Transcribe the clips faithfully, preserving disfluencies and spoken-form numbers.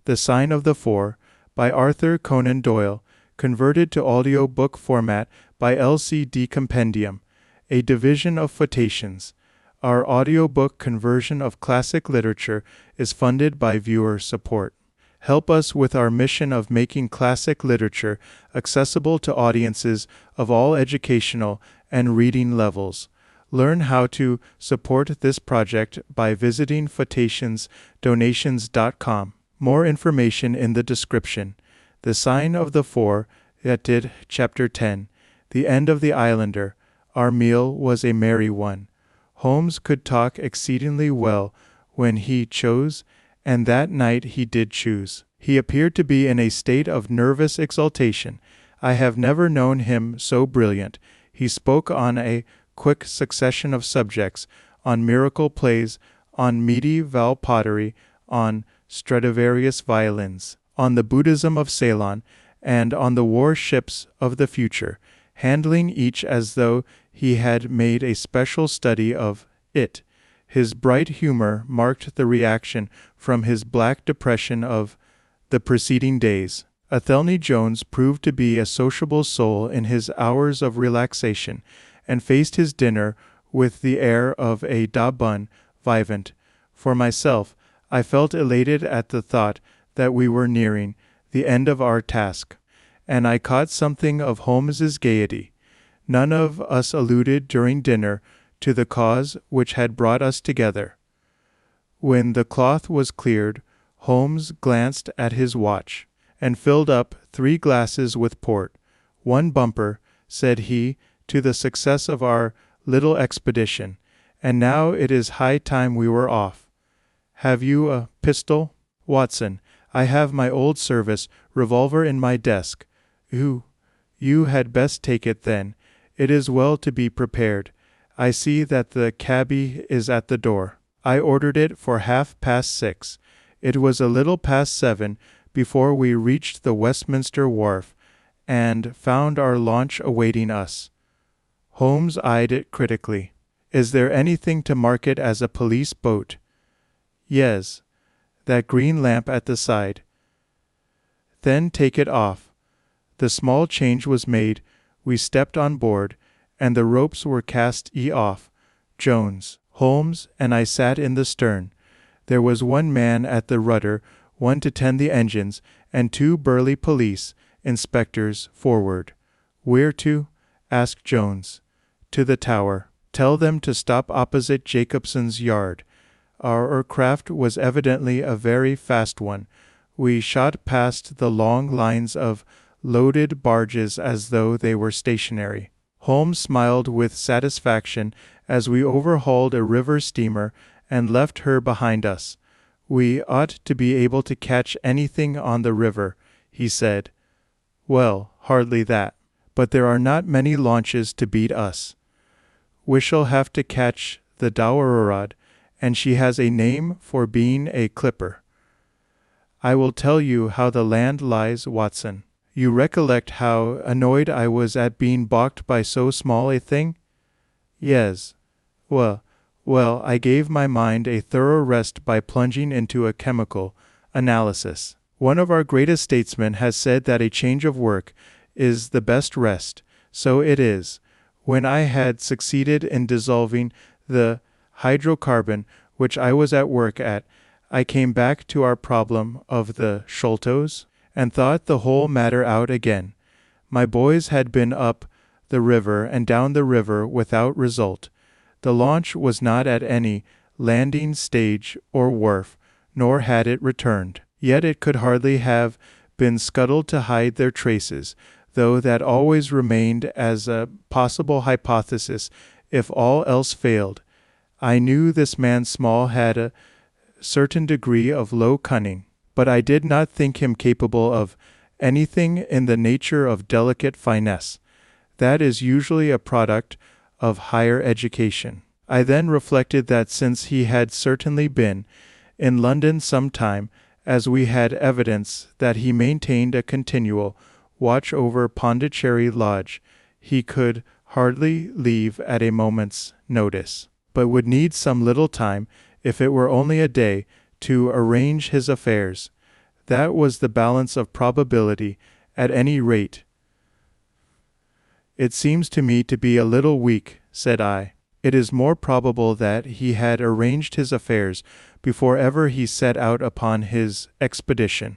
The Sign of the Four, by Arthur Conan Doyle, converted to audio book format by L C D Compendium, a division of Photations. Our audiobook conversion of classic literature is funded by viewer support. Help us with our mission of making classic literature accessible to audiences of all educational and reading levels. Learn how to support this project by visiting photations donations dot com. More information in the description. The Sign of the Four, Etyd, Chapter ten. The End of the Islander. Our meal was a merry one. Holmes could talk exceedingly well when he chose, and that night he did choose. He appeared to be in a state of nervous exaltation. I have never known him so brilliant. He spoke on a quick succession of subjects, on miracle plays, on medieval pottery, on Stradivarius violins, on the Buddhism of Ceylon, and on the war ships of the future, handling each as though he had made a special study of it. His bright humor marked the reaction from his black depression of the preceding days. Athelney Jones proved to be a sociable soul in his hours of relaxation, and faced his dinner with the air of a da bon vivant. For myself, I felt elated at the thought that we were nearing the end of our task, and I caught something of Holmes's gaiety. None of us alluded during dinner to the cause which had brought us together. When the cloth was cleared, Holmes glanced at his watch, and filled up three glasses with port. One bumper, said he, to the success of our little expedition, and now it is high time we were off. Have you a pistol, Watson? I have my old service revolver in my desk. You, you had best take it then. It is well to be prepared. I see that the cabby is at the door. I ordered it for half past six. It was a little past seven before we reached the Westminster Wharf, and found our launch awaiting us. Holmes eyed it critically. Is there anything to mark it as a police boat? Yes, that green lamp at the side. Then take it off. The small change was made. We stepped on board, and the ropes were cast e off. Jones, Holmes, and I sat in the stern. There was one man at the rudder, one to tend the engines, and two burly police inspectors forward. Where to? Asked Jones. To the Tower. Tell them to stop opposite Jacobson's yard. Our craft was evidently a very fast one. We shot past the long lines of loaded barges as though they were stationary. Holmes smiled with satisfaction as we overhauled a river steamer and left her behind us. We ought to be able to catch anything on the river, he said. Well, hardly that. But there are not many launches to beat us. We shall have to catch the Dowerard, and she has a name for being a clipper. I will tell you how the land lies, Watson. You recollect how annoyed I was at being balked by so small a thing? Yes. Well, well, I gave my mind a thorough rest by plunging into a chemical analysis. One of our greatest statesmen has said that a change of work is the best rest. So it is. When I had succeeded in dissolving the hydrocarbon which I was at work at, I came back to our problem of the Sholtos, and thought the whole matter out again. My boys had been up the river and down the river without result. The launch was not at any landing stage or wharf, nor had it returned. Yet it could hardly have been scuttled to hide their traces, though that always remained as a possible hypothesis if all else failed. I knew this man Small had a certain degree of low cunning, but I did not think him capable of anything in the nature of delicate finesse. That is usually a product of higher education. I then reflected that since he had certainly been in London some time, as we had evidence that he maintained a continual watch over Pondicherry Lodge, he could hardly leave at a moment's notice, but would need some little time, if it were only a day, to arrange his affairs. That was the balance of probability, at any rate. It seems to me to be a little weak, said I. It is more probable that he had arranged his affairs before ever he set out upon his expedition.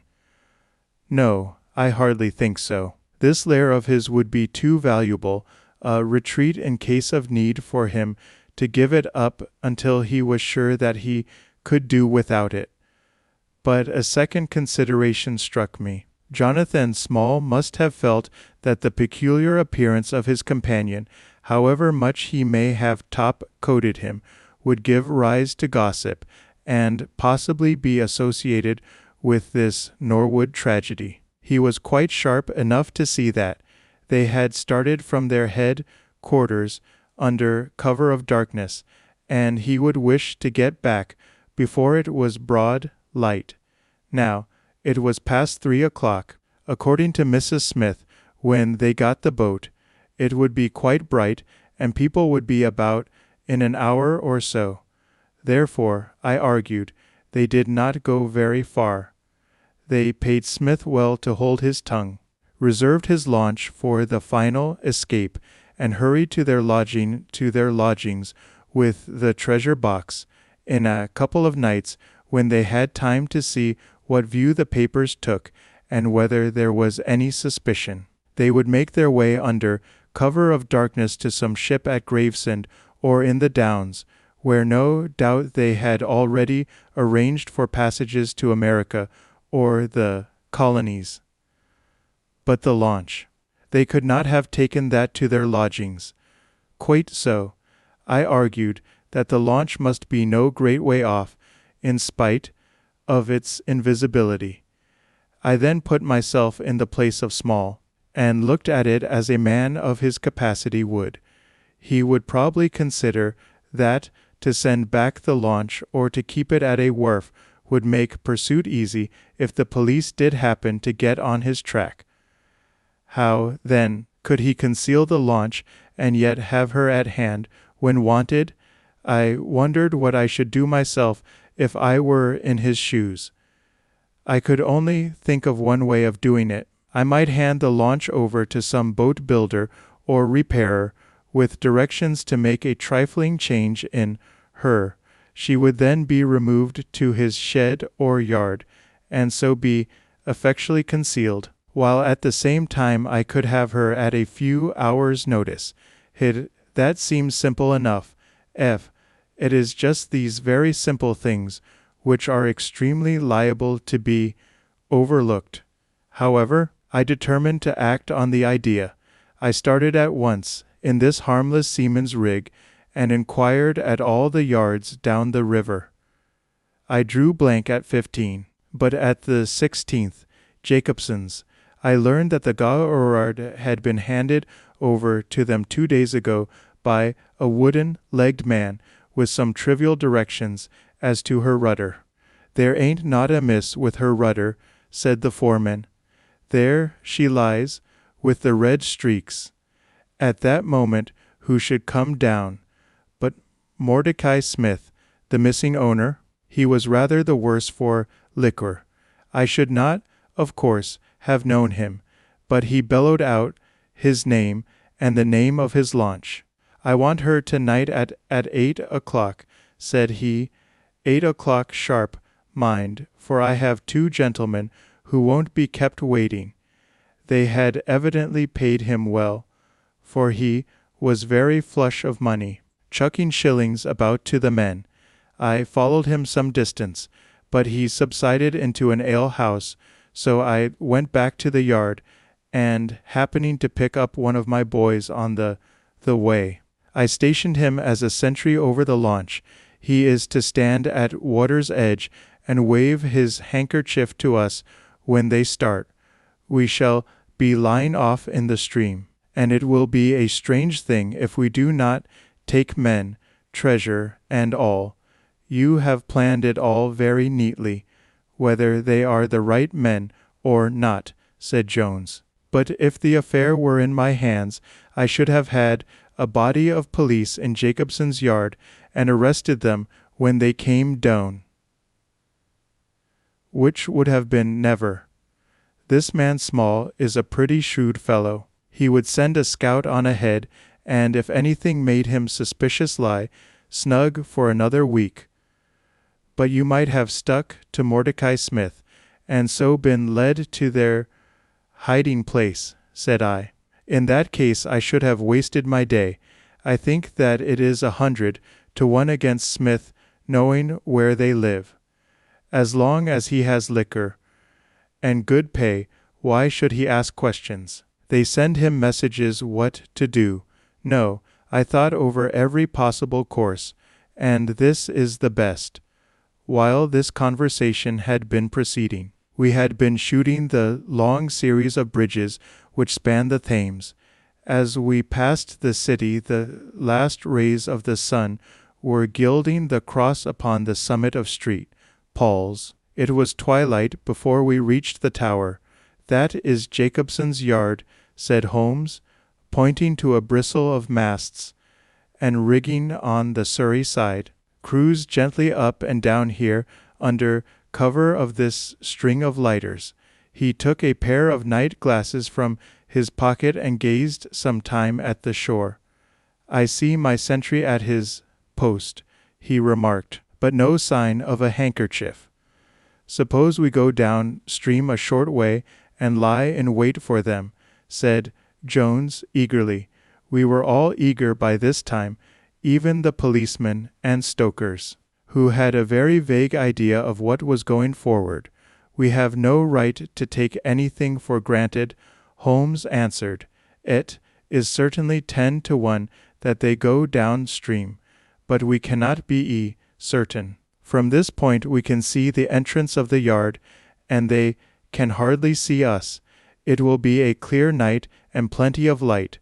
No, I hardly think so. This lair of his would be too valuable a retreat in case of need for him to give it up until he was sure that he could do without it. But a second consideration struck me. Jonathan Small must have felt that the peculiar appearance of his companion, however much he may have top-coated him, would give rise to gossip, and possibly be associated with this Norwood tragedy. He was quite sharp enough to see that they had started from their head quarters under cover of darkness, and he would wish to get back before it was broad light. Now, it was past three o'clock. According to Missus Smith, when they got the boat, it would be quite bright, and people would be about in an hour or so. Therefore, I argued, they did not go very far. They paid Smith well to hold his tongue, reserved his launch for the final escape, and hurried to their lodging to their lodgings with the treasure box. In a couple of nights, when they had time to see what view the papers took, and whether there was any suspicion, they would make their way under cover of darkness to some ship at Gravesend or in the Downs, where no doubt they had already arranged for passages to America or the colonies. But the launch. They could not have taken that to their lodgings. Quite so. I argued that the launch must be no great way off, in spite of its invisibility. I then put myself in the place of Small, and looked at it as a man of his capacity would. He would probably consider that to send back the launch or to keep it at a wharf would make pursuit easy if the police did happen to get on his track. How, then, could he conceal the launch and yet have her at hand when wanted? I wondered what I should do myself if I were in his shoes. I could only think of one way of doing it. I might hand the launch over to some boat builder or repairer, with directions to make a trifling change in her. She would then be removed to his shed or yard, and so be effectually concealed, while at the same time I could have her at a few hours' notice hid. That seems simple enough. F. It is just these very simple things which are extremely liable to be overlooked. However, I determined to act on the idea. I started at once in this harmless seaman's rig, and inquired at all the yards down the river. I drew blank at fifteen, but at the sixteenth, Jacobson's, I learned that the Gaurard had been handed over to them two days ago by a wooden-legged man with some trivial directions as to her rudder. There ain't naught amiss with her rudder, said the foreman. There she lies, with the red streaks. At that moment who should come down but Mordecai Smith, the missing owner? He was rather the worse for liquor. I should not, of course, have known him, but he bellowed out his name and the name of his launch. I want her to-night at, at eight o'clock, said he. Eight o'clock sharp, mind, for I have two gentlemen who won't be kept waiting. They had evidently paid him well, for he was very flush of money, chucking shillings about to the men. I followed him some distance, but he subsided into an ale-house, so I went back to the yard, and, happening to pick up one of my boys on the, the way, I stationed him as a sentry over the launch. He is to stand at water's edge and wave his handkerchief to us when they start. We shall be lying off in the stream, and it will be a strange thing if we do not take men, treasure, and all. You have planned it all very neatly, whether they are the right men or not, said Jones. But if the affair were in my hands, I should have had a body of police in Jacobson's yard, and arrested them when they came down. which would have been never. This man Small is a pretty shrewd fellow. He would send a scout on ahead, and if anything made him suspicious lie snug for another week. But you might have stuck to Mordecai Smith, and so been led to their hiding place, said I. In that case I should have wasted my day. I think that it is a hundred to one against Smith knowing where they live. As long as he has liquor and good pay, why should he ask questions? They send him messages what to do. No, I thought over every possible course, and this is the best. While this conversation had been proceeding, we had been shooting the long series of bridges which span the Thames. As we passed the city, the last rays of the sun were gilding the cross upon the summit of Street Paul's. It was twilight before we reached the tower. That is Jacobson's Yard, said Holmes, pointing to a bristle of masts and rigging on the Surrey side. Cruise gently up and down here under cover of this string of lighters. He took a pair of night glasses from his pocket and gazed some time at the shore. I see my sentry at his post, he remarked, but no sign of a handkerchief. Suppose we go down stream a short way and lie in wait for them, said Jones eagerly. We were all eager by this time, even the policemen and stokers, who had a very vague idea of what was going forward. We have no right to take anything for granted, Holmes answered. It is certainly ten to one that they go downstream, but we cannot be certain. From this point we can see the entrance of the yard, and they can hardly see us. It will be a clear night and plenty of light.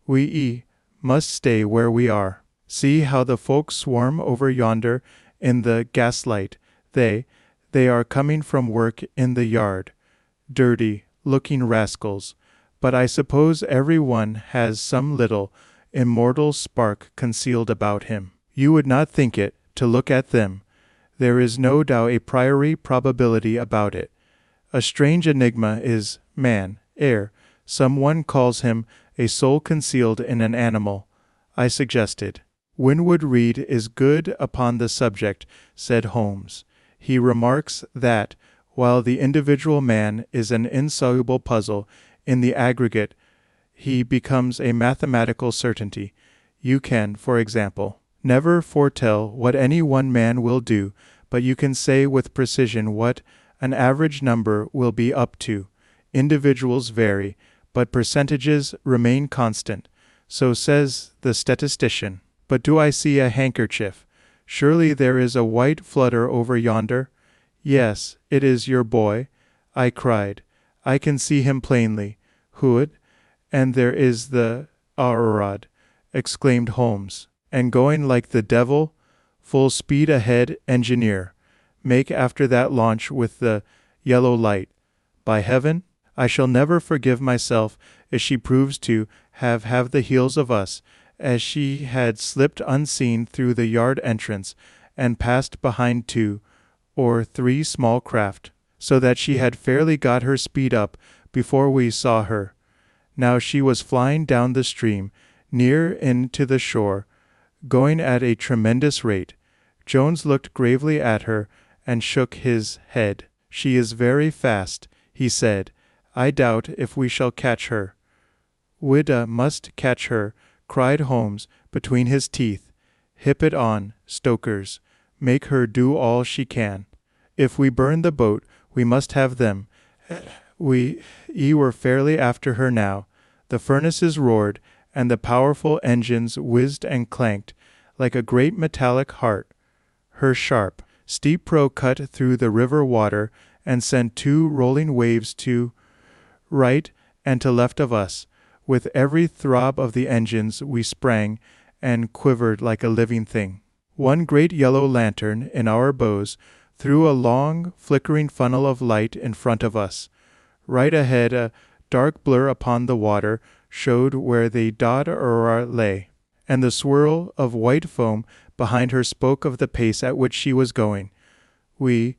We must stay where we are. See how the folks swarm over yonder in the gaslight. They, they are coming from work in the yard. Dirty-looking rascals. But I suppose every one has some little, immortal spark concealed about him. You would not think it, to look at them. There is no doubt a priori probability about it. A strange enigma is man, ere some one calls him a soul concealed in an animal, I suggested. Winwood Reade is good upon the subject, said Holmes. He remarks that, while the individual man is an insoluble puzzle, in the aggregate he becomes a mathematical certainty. You can, for example, never foretell what any one man will do, but you can say with precision what an average number will be up to. Individuals vary, but percentages remain constant. So says the statistician. But do I see a handkerchief? Surely there is a white flutter over yonder. Yes, it is your boy, I cried. I can see him plainly. Hood, and there is the Arrod, exclaimed Holmes. And going like the devil, full speed ahead, engineer. Make after that launch with the yellow light. By heaven, I shall never forgive myself if she proves to have have the heels of us, as she had slipped unseen through the yard entrance and passed behind two or three small craft, so that she had fairly got her speed up before we saw her. Now she was flying down the stream, near in to the shore, going at a tremendous rate. Jones looked gravely at her and shook his head. She is very fast, he said. I doubt if we shall catch her. Wida must catch her, cried Holmes between his teeth. Hip it on, stokers. Make her do all she can. If we burn the boat, we must have them. We ye were fairly after her now. The furnaces roared, and the powerful engines whizzed and clanked, like a great metallic heart. Her sharp, steep prow cut through the river water, and sent two rolling waves to right and to left of us. With every throb of the engines we sprang and quivered like a living thing. One great yellow lantern in our bows threw a long, flickering funnel of light in front of us. Right ahead, a dark blur upon the water showed where the Dod Aurora lay, and the swirl of white foam behind her spoke of the pace at which she was going. We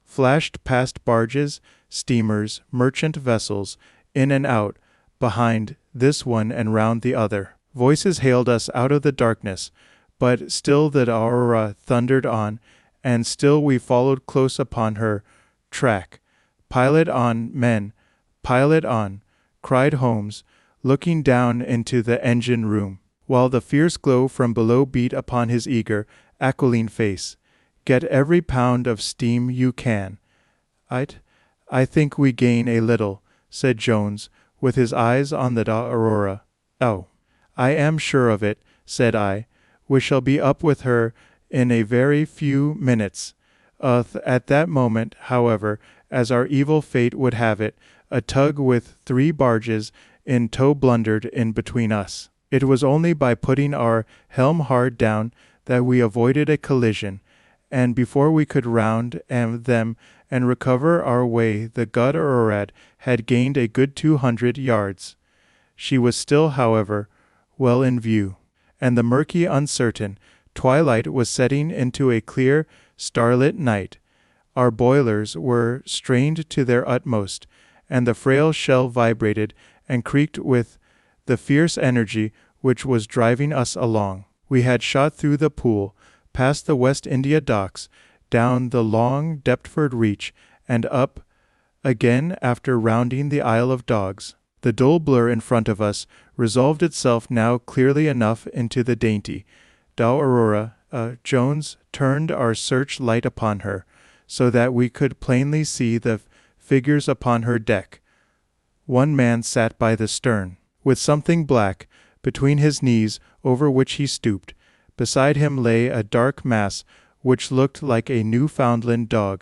flashed past barges, steamers, merchant vessels, in and out, behind this one and round the other. Voices hailed us out of the darkness, but still the aurora thundered on, and still we followed close upon her track. "Pilot on, men, pilot on," cried Holmes, looking down into the engine room, while the fierce glow from below beat upon his eager, aquiline face. "Get every pound of steam you can." I, I think we gain a little," said Jones, with his eyes on the aurora. "Oh, I am sure of it," said I. "We shall be up with her in a very few minutes." Uh, at that moment, however, as our evil fate would have it, a tug with three barges in tow blundered in between us. It was only by putting our helm hard down that we avoided a collision, and before we could round and them and recover our way, the Good Aurora had gained a good two hundred yards. She was still, however, well in view, and the murky, uncertain twilight was setting into a clear, starlit night. Our boilers were strained to their utmost, and the frail shell vibrated and creaked with the fierce energy which was driving us along. We had shot through the Pool, past the West India Docks, down the long Deptford Reach, and up again after rounding the Isle of Dogs. The dull blur in front of us resolved itself now clearly enough into the dainty Dow Aurora. Uh, Jones turned our search light upon her, so that we could plainly see the figures upon her deck. One man sat by the stern, with something black between his knees over which he stooped. Beside him lay a dark mass which looked like a Newfoundland dog.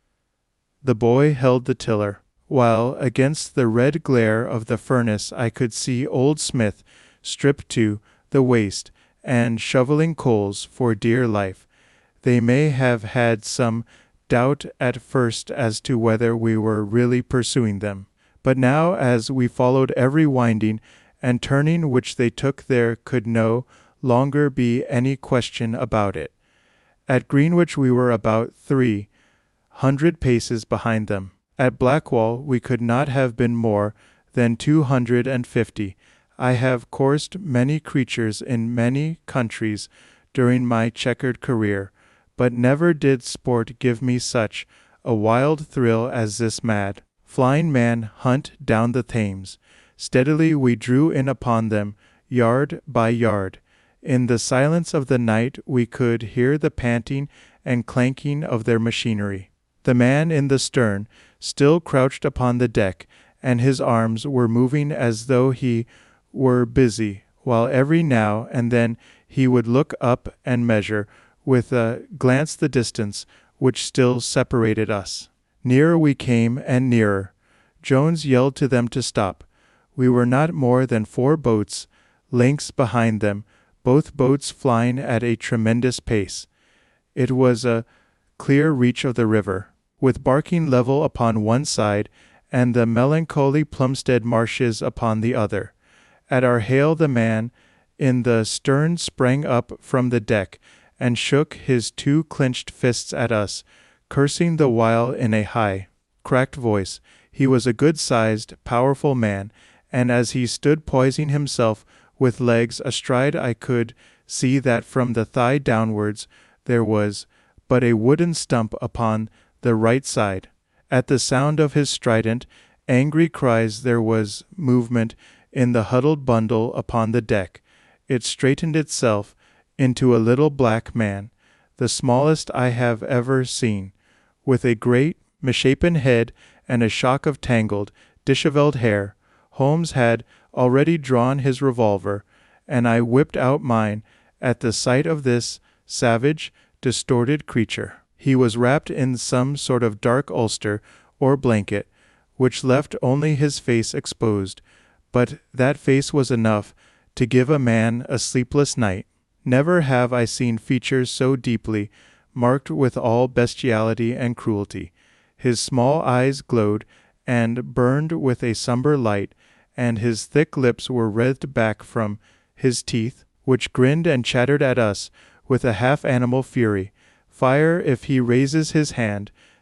The boy held the tiller, while against the red glare of the furnace I could see old Smith, stripped to the waist, and shoveling coals for dear life. They may have had some doubt at first as to whether we were really pursuing them, but now as we followed every winding and turning which they took there could no longer be any question about it. At Greenwich we were about three hundred paces behind them. At Blackwall we could not have been more than two hundred and fifty. I have coursed many creatures in many countries during my checkered career, but never did sport give me such a wild thrill as this mad, flying man hunt down the Thames. Steadily we drew in upon them, yard by yard. In the silence of the night we could hear the panting and clanking of their machinery. The man in the stern still crouched upon the deck, and his arms were moving as though he were busy, while every now and then he would look up and measure with a glance the distance which still separated us. Nearer we came and nearer. Jones yelled to them to stop. We were not more than four boats' lengths behind them, both boats flying at a tremendous pace. It was a clear reach of the river, with Barking level upon one side and the melancholy Plumstead marshes upon the other. At our hail the man in the stern sprang up from the deck and shook his two clenched fists at us, cursing the while in a high, cracked voice. He was a good-sized, powerful man, and as he stood poising himself with legs astride I could see that from the thigh downwards there was but a wooden stump upon the right side. At the sound of his strident, angry cries there was movement in the huddled bundle upon the deck. It straightened itself into a little black man, the smallest I have ever seen, with a great misshapen head and a shock of tangled, dishevelled hair. Holmes had already drawn his revolver, and I whipped out mine at the sight of this savage, distorted creature. He was wrapped in some sort of dark ulster or blanket, which left only his face exposed, but that face was enough to give a man a sleepless night. Never have I seen features so deeply marked with all bestiality and cruelty. His small eyes glowed and burned with a sombre light, and his thick lips were writhed back from his teeth, which grinned and chattered at us with a half-animal fury. Fire if he raises his hand,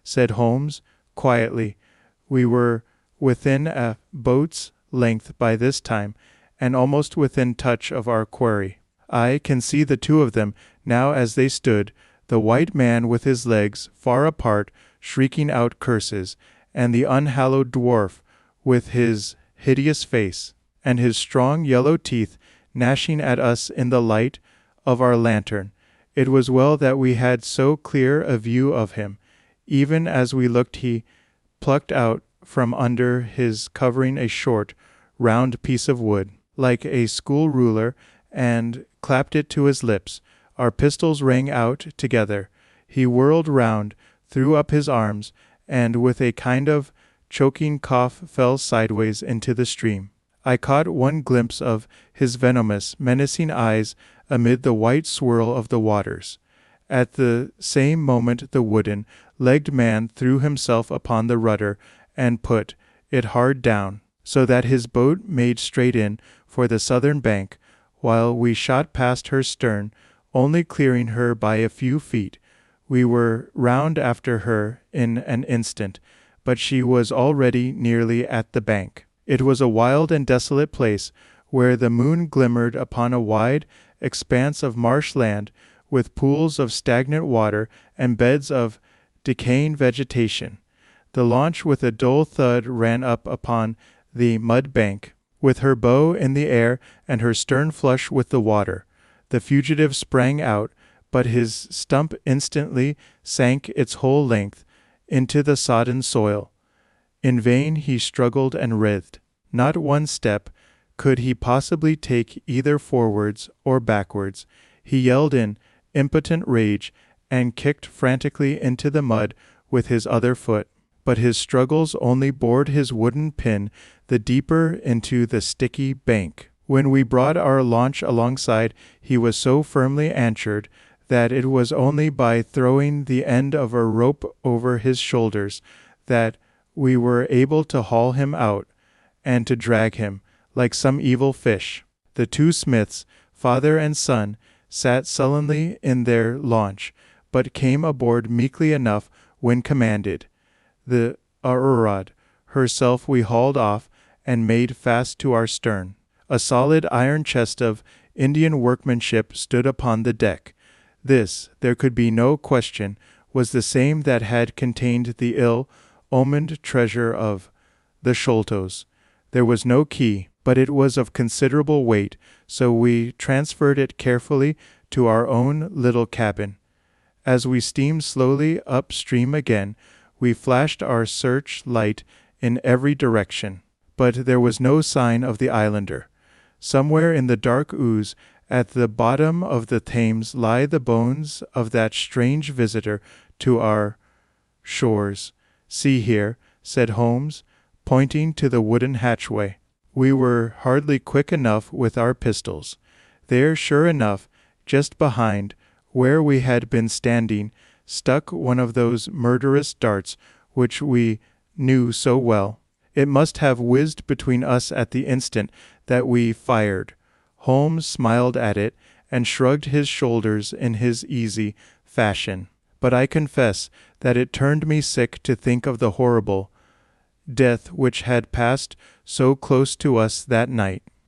said Holmes, quietly. We were within a boat's length by this time, and almost within touch of our quarry. I can see the two of them now as they stood, the white man with his legs far apart, shrieking out curses, and the unhallowed dwarf with his hideous face, and his strong yellow teeth gnashing at us in the light of our lantern. It was well that we had so clear a view of him. Even as we looked he plucked out from under his covering a short, round piece of wood, like a school ruler, and clapped it to his lips. Our pistols rang out together. He whirled round, threw up his arms, and with a kind of choking cough fell sideways into the stream. I caught one glimpse of his venomous, menacing eyes amid the white swirl of the waters. At the same moment the wooden-legged man threw himself upon the rudder and put it hard down, so that his boat made straight in for the southern bank, while we shot past her stern, only clearing her by a few feet. We were round after her in an instant, but she was already nearly at the bank. It was a wild and desolate place, where the moon glimmered upon a wide expanse of marsh land, with pools of stagnant water and beds of decaying vegetation. The launch with a dull thud ran up upon the mud bank, with her bow in the air and her stern flush with the water. The fugitive sprang out, but his stump instantly sank its whole length into the sodden soil. In vain he struggled and writhed. Not one step could he possibly take either forwards or backwards. He yelled in impotent rage and kicked frantically into the mud with his other foot, but his struggles only bored his wooden pin the deeper into the sticky bank. When we brought our launch alongside, he was so firmly anchored that it was only by throwing the end of a rope over his shoulders that we were able to haul him out and to drag him, like some evil fish. The two Smiths, father and son, sat sullenly in their launch, but came aboard meekly enough when commanded. The Aurorad herself we hauled off and made fast to our stern. A solid iron chest of Indian workmanship stood upon the deck. This, there could be no question, was the same that had contained the ill-omened treasure of the Sholtos. There was no key, but it was of considerable weight, so we transferred it carefully to our own little cabin. As we steamed slowly upstream again, we flashed our search-light in every direction, but there was no sign of the islander. Somewhere in the dark ooze at the bottom of the Thames lie the bones of that strange visitor to our shores. See here, said Holmes, pointing to the wooden hatchway. We were hardly quick enough with our pistols. There, sure enough, just behind, where we had been standing, stuck one of those murderous darts which we knew so well. It must have whizzed between us at the instant that we fired. Holmes smiled at it and shrugged his shoulders in his easy fashion. But I confess that it turned me sick to think of the horrible death which had passed so close to us that night.